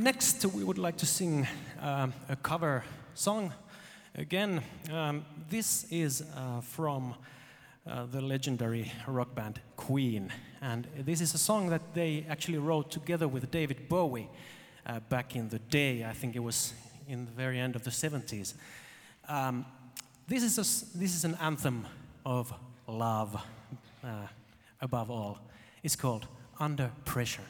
Next, we would like to sing a cover song again. This is from the legendary rock band Queen, and this is a song that they actually wrote together with David Bowie back in the day. I think it was in the very end of the 70s. This is an anthem of love above all. It's called Under Pressure.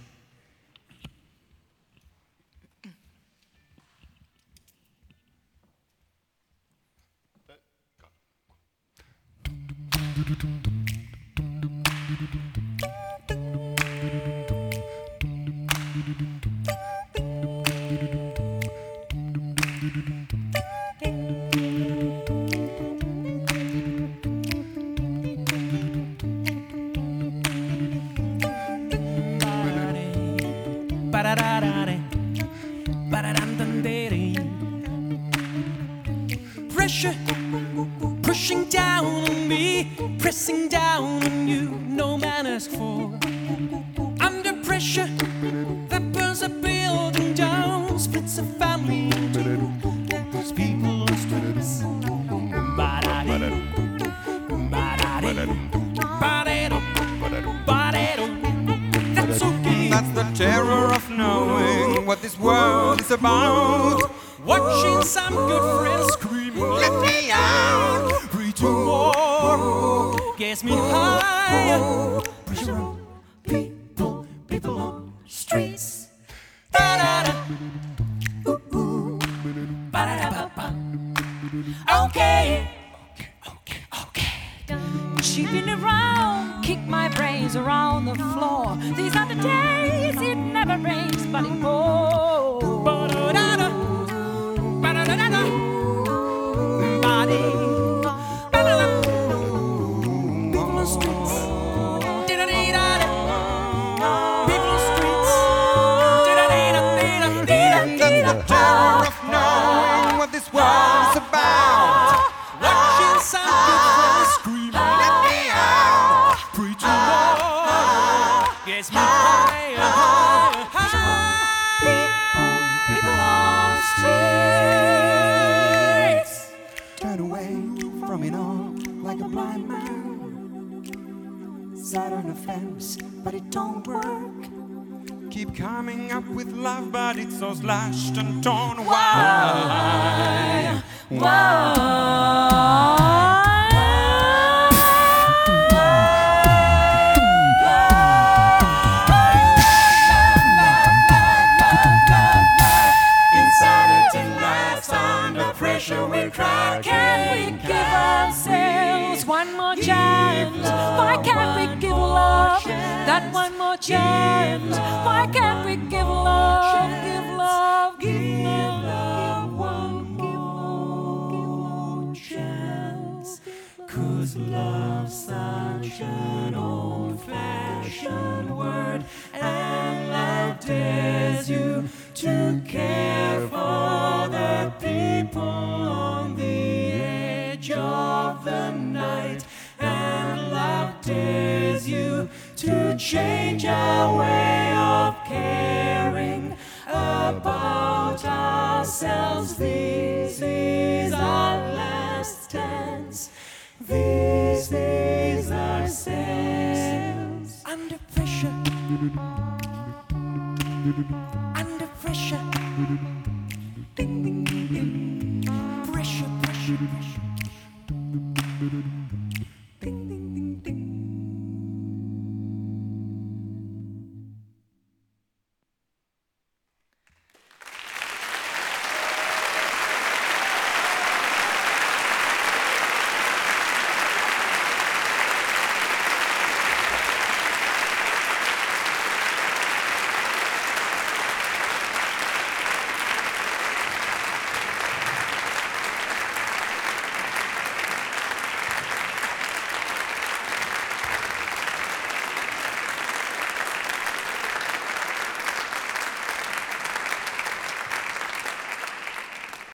Pressure pushing down on me, pressing down on you, no man asked for. Under pressure that burns a building down, splits a family in two, puts people on streets. That's okay. That's the terror of knowing what this world is about. Watching some good friends scream, Let me out. free tomorrow gets me high. Pressure on people, people on streets. Da-da-da. Ooh, ooh. Ba-da-da-ba-ba. Okay. Sheeping around, kick my brains around the floor. These are the days it never rains, but it pours. Ba-da-da-da. Ba-da-da-da-da. Body. Ba-da-da. People on streets. Da-da-dee-da-da. People on streets. Da-da-dee-da-dee-da-dee-da-dee-da. That's the terror of knowing what this world is about. Watching some good friends scream, Let me out. free tomorrow gets me higher, higher, higher. People on streets. Turn away from it all like a blind man. Sat on a fence, but it don't work. Keep coming up with love, but it's so slashed and torn. Why? Insanity laughs under pressure. We'll cry. Can we give ourselves one more chance? Why can't we give love that one more chance? Why can't we give love, give love, give love, one more chance? 'Cause love's such an old-fashioned word, and love dares you to care for the people on the edge of the night, and love dares you to change our way of caring about ourselves. This is our last chance. This is ourselves. Under pressure. Under pressure.